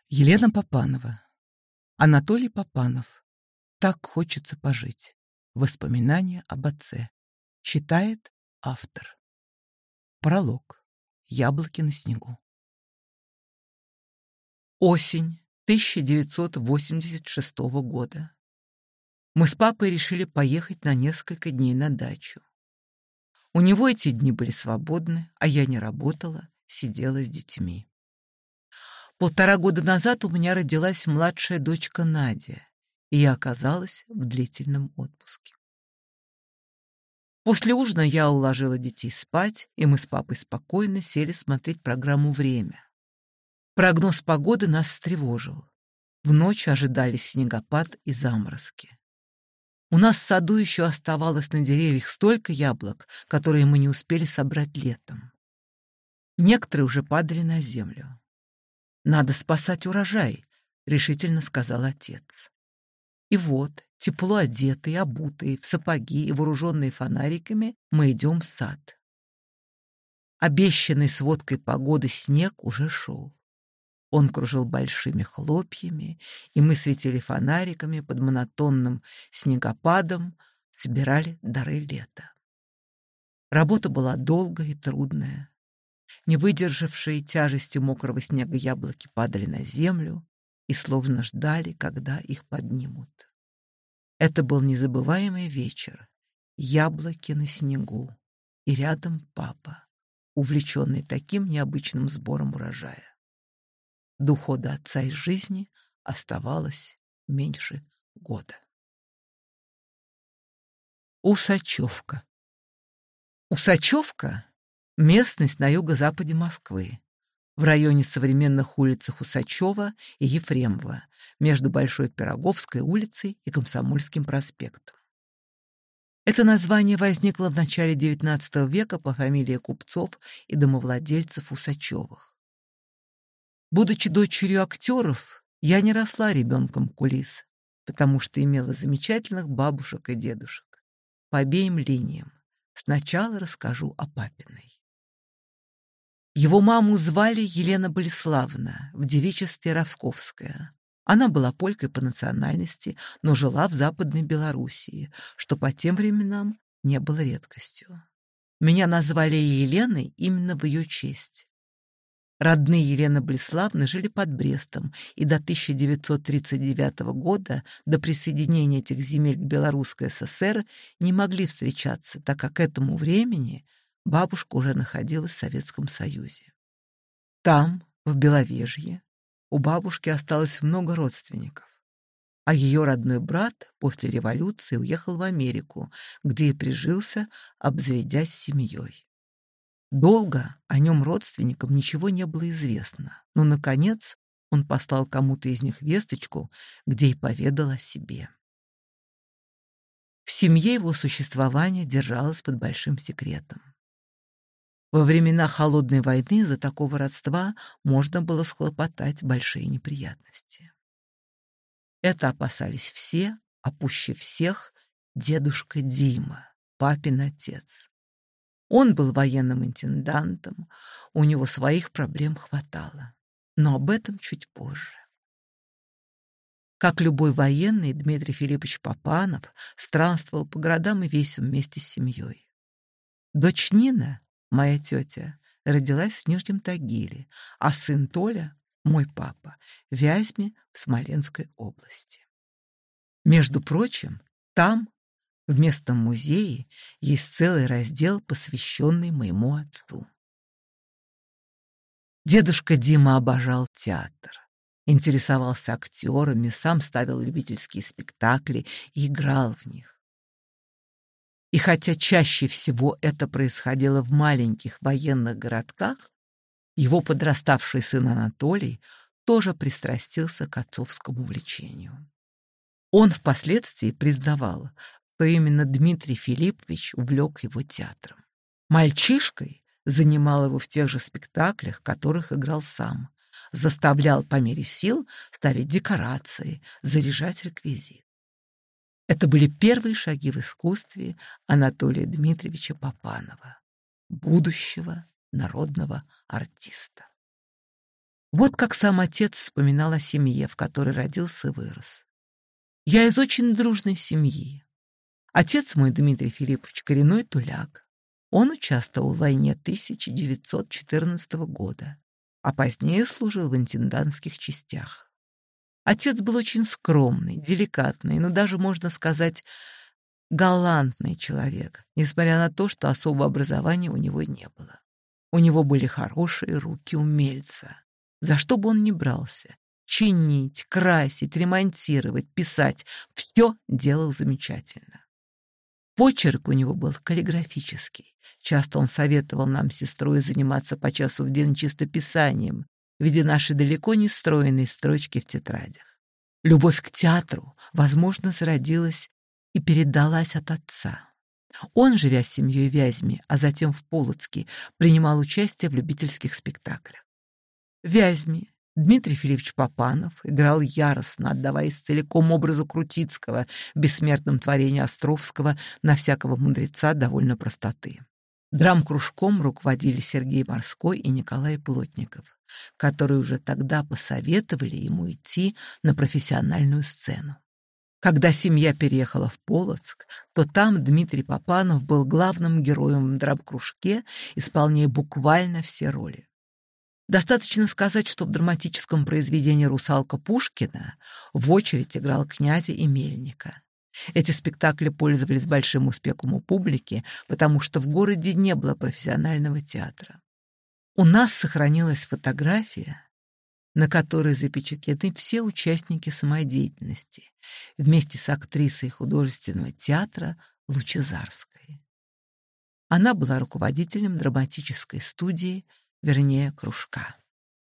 Елена Папанова. Анатолий Папанов. «Так хочется пожить». Воспоминания об отце. Читает автор. Пролог. Яблоки на снегу. Осень 1986 года. Мы с папой решили поехать на несколько дней на дачу. У него эти дни были свободны, а я не работала, сидела с детьми. 1,5 года назад у меня родилась младшая дочка Надя, и я оказалась в длительном отпуске. После ужина я уложила детей спать, и мы с папой спокойно сели смотреть программу «Время». Прогноз погоды нас встревожил. В ночь ожидались снегопад и заморозки. У нас в саду еще оставалось на деревьях столько яблок, которые мы не успели собрать летом. Некоторые уже падали на землю. «Надо спасать урожай», — решительно сказал отец. И вот, тепло одетые, обутые, в сапоги и вооруженные фонариками, мы идем в сад. Обещанный сводкой погоды снег уже шел. Он кружил большими хлопьями, и мы светили фонариками под монотонным снегопадом, собирали дары лета. Работа была долгая и трудная. Не выдержавшие тяжести мокрого снега яблоки падали на землю и словно ждали, когда их поднимут. Это был незабываемый вечер. Яблоки на снегу. И рядом папа, увлеченный таким необычным сбором урожая. До ухода отца из жизни оставалось меньше года. Усачевка. Усачевка — местность на юго-западе Москвы, в районе современных улиц Усачева и Ефремова, между Большой Пироговской улицей и Комсомольским проспектом. Это название возникло в начале XIX века по фамилии купцов и домовладельцев Усачевых. Будучи дочерью актеров, я не росла ребенком кулис, потому что имела замечательных бабушек и дедушек. По обеим линиям. Сначала расскажу о папиной. Его маму звали Елена Болеславна, в девичестве Равковская. Она была полькой по национальности, но жила в Западной Белоруссии, что по тем временам не было редкостью. Меня назвали Еленой именно в ее честь. Родные Елены Болеславны жили под Брестом, и до 1939 года, до присоединения этих земель к Белорусской ССР, не могли встречаться, так как к этому времени бабушка уже находилась в Советском Союзе. Там, в Беловежье, у бабушки осталось много родственников, а ее родной брат после революции уехал в Америку, где и прижился, обзаведясь семьей. Долго о нем родственникам ничего не было известно, но, наконец, он послал кому-то из них весточку, где и поведал о себе. В семье его существование держалось под большим секретом. Во времена Холодной войны за такого родства можно было схлопотать большие неприятности. Это опасались все, а пуще всех дедушка Дима, папин отец. Он был военным интендантом, у него своих проблем хватало, но об этом чуть позже. Как любой военный, Дмитрий Филиппович Папанов странствовал по городам и весям вместе с семьей. Дочь Нина, моя тетя, родилась в Нижнем Тагиле, а сын Толя, мой папа, в Вязьме в Смоленской области. Между прочим, там, в местном музее, есть целый раздел, посвященный моему отцу. Дедушка Дима обожал театр, интересовался актерами, сам ставил любительские спектакли и играл в них. И хотя чаще всего это происходило в маленьких военных городках, его подраставший сын Анатолий тоже пристрастился к отцовскому увлечению. Он впоследствии признавал, что именно Дмитрий Филиппович увлек его театром. Мальчишкой занимал его в тех же спектаклях, в которых играл сам, заставлял по мере сил ставить декорации, заряжать реквизит. Это были первые шаги в искусстве Анатолия Дмитриевича Папанова, будущего народного артиста. Вот как сам отец вспоминал о семье, в которой родился и вырос. «Я из очень дружной семьи. Отец мой, Дмитрий Филиппович, коренной туляк. Он участвовал в войне 1914 года, а позднее служил в интендантских частях. Отец был очень скромный, деликатный, но даже, можно сказать, галантный человек, несмотря на то, что особого образования у него не было. У него были хорошие руки умельца. За что бы он ни брался — чинить, красить, ремонтировать, писать — все делал замечательно. Почерк у него был каллиграфический. Часто он советовал нам с сестрой заниматься по часу в день чистописанием, видя наши далеко не стройные строчки в тетрадях. Любовь к театру, возможно, зародилась и передалась от отца. Он, живя с семьей в Вязьме, а затем в Полоцке, принимал участие в любительских спектаклях. В Вязьме Дмитрий Филиппович Папанов играл яростно, отдаваясь целиком образу Крутицкого в бессмертном творении Островского на всякого мудреца довольно простоты. Драм-кружком руководили Сергей Морской и Николай Плотников, которые уже тогда посоветовали ему идти на профессиональную сцену. Когда семья переехала в Полоцк, то там Дмитрий Папанов был главным героем в драм-кружке, исполняя буквально все роли. Достаточно сказать, что в драматическом произведении «Русалка» Пушкина в очередь играл князя и мельника. Эти спектакли пользовались большим успехом у публики, потому что в городе не было профессионального театра. У нас сохранилась фотография, на которой запечатлены все участники самодеятельности, вместе с актрисой художественного театра Лучезарской. Она была руководителем драматической студии, вернее, кружка.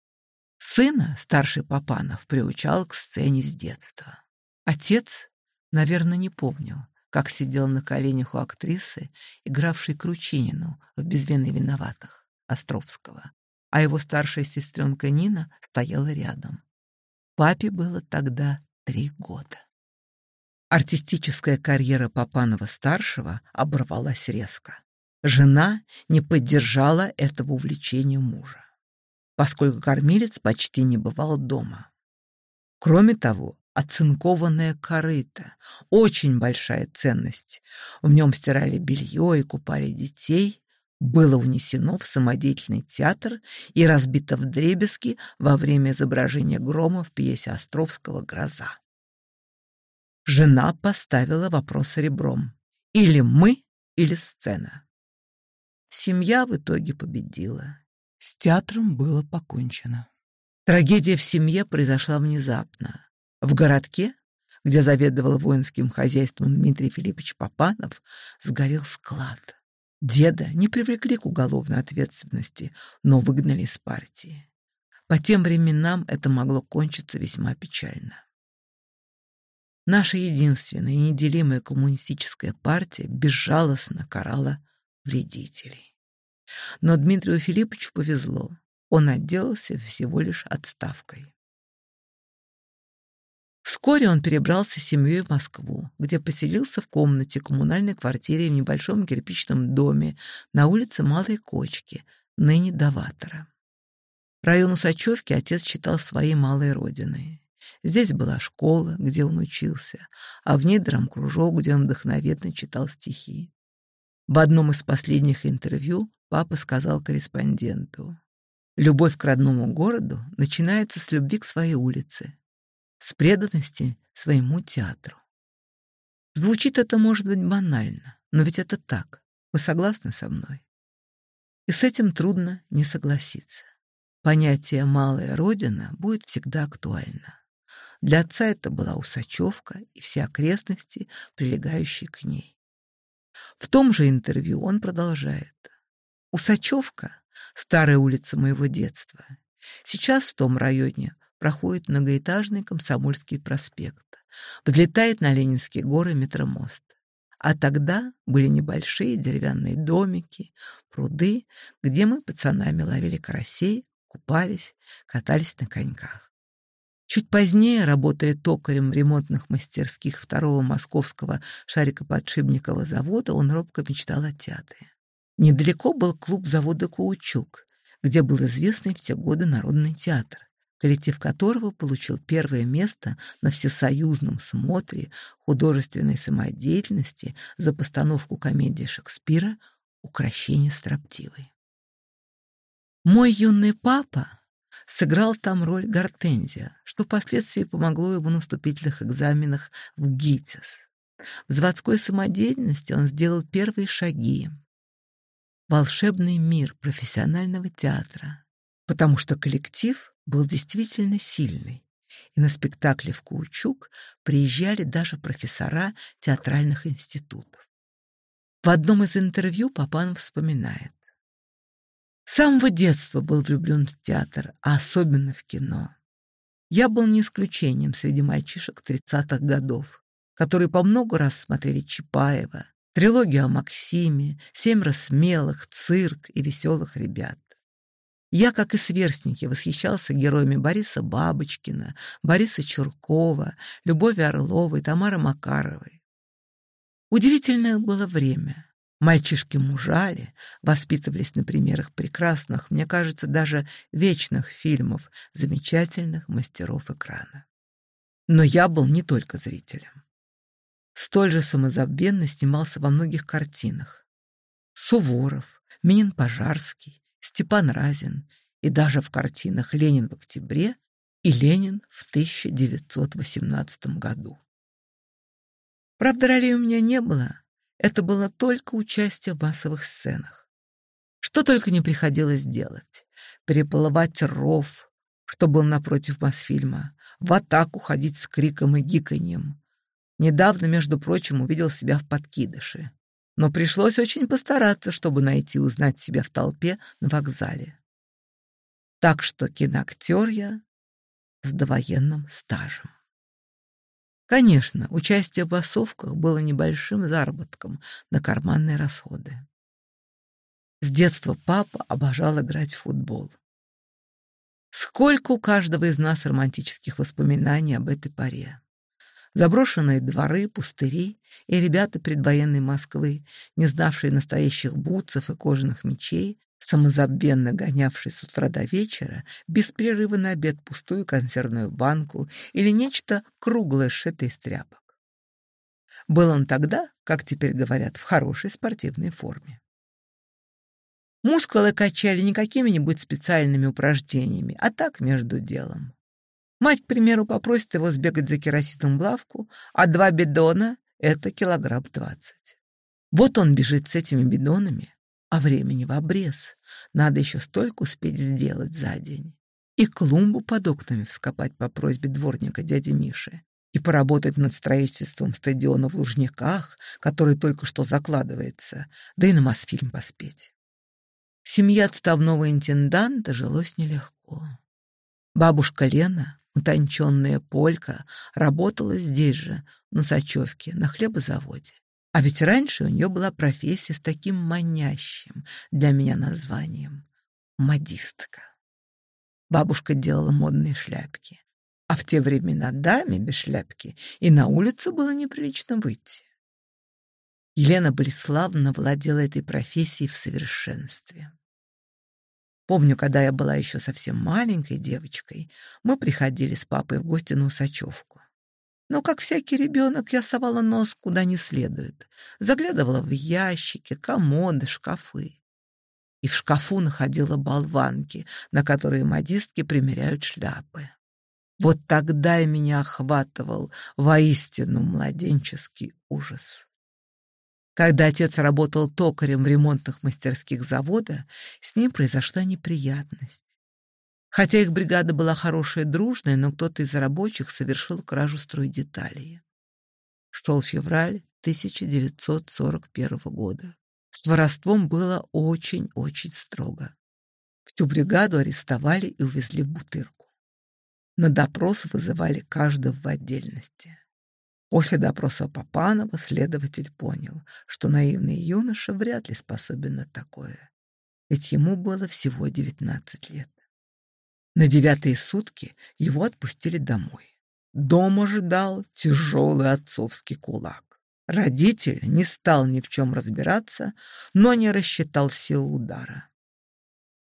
Сына старший Папанов приучал к сцене с детства. Отец, наверное, не помнил, как сидел на коленях у актрисы, игравшей Кручинину в «Без вины виноватых» Островского, а его старшая сестренка Нина стояла рядом. Папе было тогда 3 года. Артистическая карьера Папанова-старшего оборвалась резко. Жена не поддержала этого увлечения мужа, поскольку кормилец почти не бывал дома. Кроме того, оцинкованное корыто — очень большая ценность. В нем стирали белье и купали детей, было унесено в самодеятельный театр и разбито вдребезги во время изображения грома в пьесе Островского «Гроза». Жена поставила вопрос ребром: или мы, или сцена. Семья в итоге победила. С театром было покончено. Трагедия в семье произошла внезапно. В городке, где заведовал воинским хозяйством Дмитрий Филиппович Папанов, сгорел склад. Деда не привлекли к уголовной ответственности, но выгнали из партии. По тем временам это могло кончиться весьма печально. Наша единственная и неделимая коммунистическая партия безжалостно карала вредителей. Но Дмитрию Филипповичу повезло. Он отделался всего лишь отставкой. Вскоре он перебрался с семьей в Москву, где поселился в комнате коммунальной квартире в небольшом кирпичном доме на улице Малой Кочки, ныне Доватора. Район Усачевки отец считал своей малой родиной. Здесь была школа, где он учился, а в ней драм-кружок, где он вдохновенно читал стихи. В одном из последних интервью папа сказал корреспонденту: «Любовь к родному городу начинается с любви к своей улице, с преданности своему театру». Звучит это, может быть, банально, но ведь это так. Вы согласны со мной? И с этим трудно не согласиться. Понятие «малая родина» будет всегда актуально. Для отца это была Усачевка и все окрестности, прилегающие к ней. В том же интервью он продолжает: «Усачевка — старая улица моего детства. Сейчас в том районе проходит многоэтажный Комсомольский проспект, взлетает на Ленинские горы метромост. А тогда были небольшие деревянные домики, пруды, где мы пацанами ловили карасей, купались, катались на коньках. Чуть позднее, работая токарем в ремонтных мастерских второго московского шарикоподшипникового завода, он робко мечтал о театре. Недалеко был клуб завода «Каучук», где был известный в те годы народный театр, коллектив которого получил первое место на всесоюзном смотре художественной самодеятельности за постановку комедии Шекспира «Укрощение строптивой». Мой юный папа сыграл там роль Гортензия, что впоследствии помогло ему на вступительных экзаменах в ГИТИС. В заводской самодеятельности он сделал первые шаги. Волшебный мир профессионального театра, потому что коллектив был действительно сильный, и на спектакли в Каучук приезжали даже профессора театральных институтов. В одном из интервью Папанов вспоминает: «С самого детства был влюблен в театр, а особенно в кино. Я был не исключением среди мальчишек 30-х годов, которые по много раз смотрели Чапаева, трилогию о Максиме, «Семеро смелых», «Цирк» и «Веселых ребят». Я, как и сверстники, восхищался героями Бориса Бабочкина, Бориса Чуркова, Любови Орловой, Тамары Макаровой. Удивительное было время. Мальчишки мужали, воспитывались на примерах прекрасных, мне кажется, даже вечных фильмов замечательных мастеров экрана. Но я был не только зрителем. Столь же самозабвенно снимался во многих картинах. Суворов, Минин Пожарский, Степан Разин и даже в картинах «Ленин в октябре» и «Ленин в 1918 году». Правда, ролей у меня не было. Это было только участие в массовых сценах. Что только не приходилось делать. Переплывать ров, что был напротив Мосфильма, в атаку ходить с криком и гиканьем. Недавно, между прочим, увидел себя в подкидыше. Но пришлось очень постараться, чтобы найти и узнать себя в толпе на вокзале. Так что киноактер я с довоенным стажем. Конечно, участие в массовках было небольшим заработком на карманные расходы. С детства папа обожал играть в футбол. Сколько у каждого из нас романтических воспоминаний об этой поре. Заброшенные дворы, пустыри и ребята предвоенной Москвы, не знавшие настоящих бутсов и кожаных мечей, самозабвенно гонявшие с утра до вечера, без перерыва на обед пустую консервную банку или нечто круглое, сшитое из тряпок. Был он тогда, как теперь говорят, в хорошей спортивной форме. Мускулы качали не какими-нибудь специальными упражнениями, а так между делом. Мать, к примеру, попросит его сбегать за керосином в лавку, а 2 бидона — это 20 килограмм. Вот он бежит с этими бидонами, а времени в обрез. Надо еще столько успеть сделать за день. И клумбу под окнами вскопать по просьбе дворника дяди Миши, и поработать над строительством стадиона в Лужниках, который только что закладывается, да и на Мосфильм поспеть. В семье отставного интенданта жилось нелегко. Бабушка Лена, утонченная полька, работала здесь же, на Сачевке, на хлебозаводе. А ведь раньше у нее была профессия с таким манящим для меня названием — модистка. Бабушка делала модные шляпки, а в те времена даме без шляпки и на улицу было неприлично выйти. Елена Болеславовна владела этой профессией в совершенстве. Помню, когда я была еще совсем маленькой девочкой, мы приходили с папой в гости на Усачевку. Но, как всякий ребенок, я совала нос куда не следует, заглядывала в ящики, комоды, шкафы. И в шкафу находила болванки, на которые модистки примеряют шляпы. Вот тогда и меня охватывал воистину младенческий ужас. Когда отец работал токарем в ремонтных мастерских завода, с ним произошла неприятность. Хотя их бригада была хорошая и дружная, но кто-то из рабочих совершил кражу стройдеталей. Шел февраль 1941 года. С воровством было очень-очень строго. Всю бригаду арестовали и увезли в Бутырку. На допрос вызывали каждого в отдельности. После допроса Папанова следователь понял, что наивный юноша вряд ли способен на такое, ведь ему было всего 19 лет. На 9-е сутки его отпустили домой. Дома ждал тяжелый отцовский кулак. Родитель не стал ни в чем разбираться, но не рассчитал силу удара.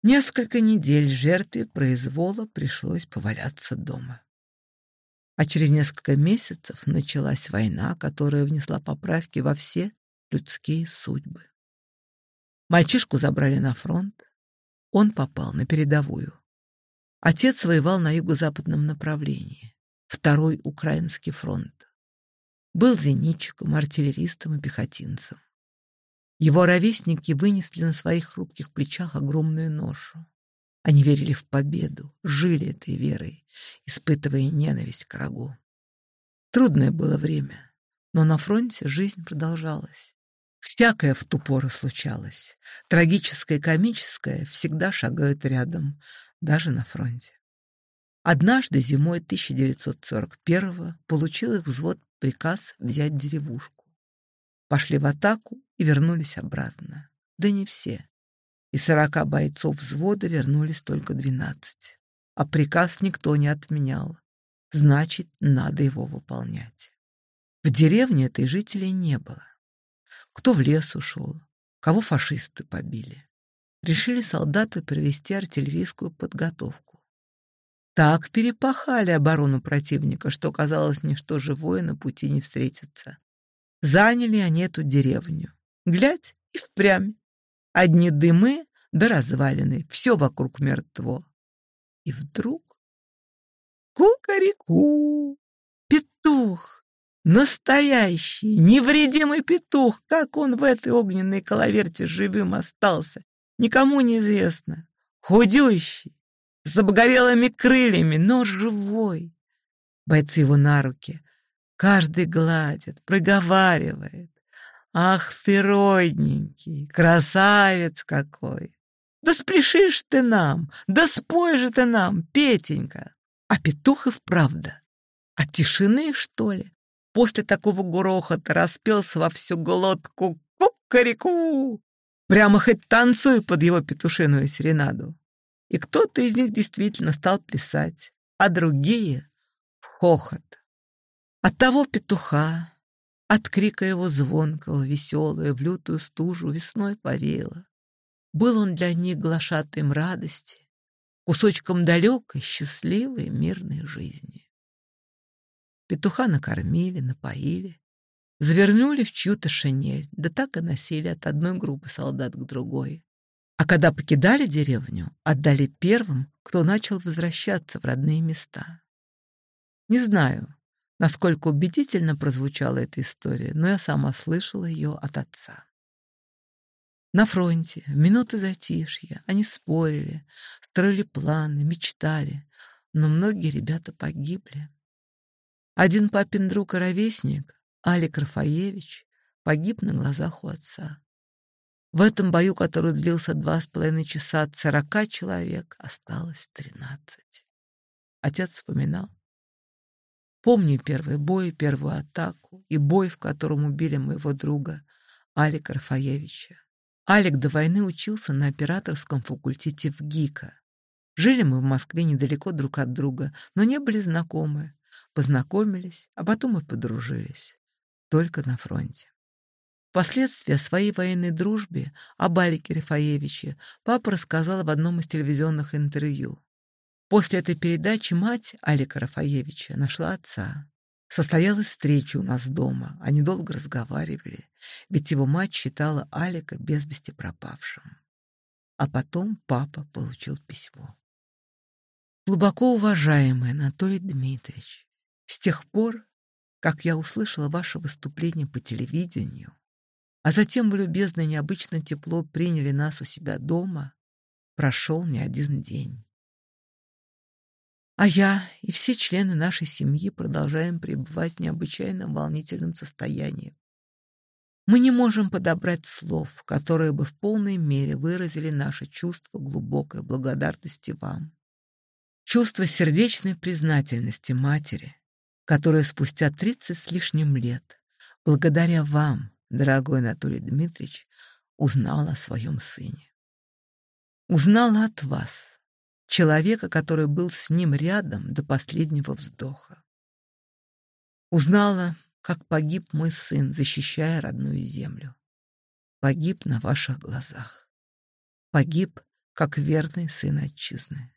Несколько недель жертве произвола пришлось поваляться дома. А через несколько месяцев началась война, которая внесла поправки во все людские судьбы. Мальчишку забрали на фронт, он попал на передовую. Отец воевал на юго-западном направлении, Второй Украинский фронт. Был зенитчиком, артиллеристом и пехотинцем. Его ровесники вынесли на своих хрупких плечах огромную ношу. Они верили в победу, жили этой верой, испытывая ненависть к врагу. Трудное было время, но на фронте жизнь продолжалась. Всякое в ту пору случалось. Трагическое и комическое всегда шагают рядом, даже на фронте. Однажды зимой 1941-го получил их взвод приказ взять деревушку. Пошли в атаку и вернулись обратно. Да не все. Из 40 бойцов взвода вернулись только 12. А приказ никто не отменял. Значит, надо его выполнять. В деревне этой жителей не было. Кто в лес ушел, кого фашисты побили. Решили солдаты провести артиллерийскую подготовку. Так перепахали оборону противника, что казалось, ничто живое на пути не встретится. Заняли они эту деревню. Глядь, и впрямь. Одни дымы да развалины, все вокруг мертво. И вдруг ку-ка-ре-ку, петух, настоящий, невредимый петух, как он в этой огненной коловерте живым остался, никому не известно. Худющий, с обгорелыми крыльями, но живой. Бойцы его на руки, каждый гладит, проговаривает. Ах ты, родненький, красавец какой! Да спляшишь ты нам, да спой же ты нам, Петенька! А петух и вправду. От тишины, что ли? После такого грохота распелся во всю глотку ку-ка-ре-ку. Прямо хоть танцуй под его петушиную серенаду. И кто-то из них действительно стал плясать, а другие — в хохот. От того петуха, от крика его звонкого, веселого, в лютую стужу весной повеяло. Был он для них глашатаем радости, кусочком далекой, счастливой, мирной жизни. Петуха накормили, напоили, завернули в чью-то шинель, да так и носили от одной группы солдат к другой. А когда покидали деревню, отдали первым, кто начал возвращаться в родные места. Не знаю, насколько убедительно прозвучала эта история, но я сама слышала ее от отца. На фронте, в минуты затишья, они спорили, строили планы, мечтали, но многие ребята погибли. Один папин друг и ровесник, Алик Рафаевич, погиб на глазах у отца. В этом бою, который длился 2,5 часа, от 40 человек осталось 13. Отец вспоминал. Помню первый бой, первую атаку и бой, в котором убили моего друга Алика Рафаевича. Алик до войны учился на операторском факультете в ГИКа. Жили мы в Москве недалеко друг от друга, но не были знакомы. Познакомились, а потом и подружились. Только на фронте. Впоследствии о своей военной дружбе, об Алике Рафаевиче, папа рассказал в одном из телевизионных интервью. После этой передачи мать Алика Рафаевича нашла отца. Состоялась встреча у нас дома, они долго разговаривали, ведь его мать считала Алика без вести пропавшим. А потом папа получил письмо. Глубоко уважаемый Анатолий Дмитриевич, с тех пор, как я услышала ваше выступление по телевидению, а затем вы любезно и необычно тепло приняли нас у себя дома, прошел не один день. А я и все члены нашей семьи продолжаем пребывать в необычайно волнительном состоянии. Мы не можем подобрать слов, которые бы в полной мере выразили наше чувство глубокой благодарности вам. Чувство сердечной признательности матери, которая спустя 30 с лишним лет, благодаря вам, дорогой Анатолий Дмитриевич, узнала о своем сыне. Узнала от вас, человека, который был с ним рядом до последнего вздоха. Узнала, как погиб мой сын, защищая родную землю. Погиб на ваших глазах. Погиб как верный сын отчизны.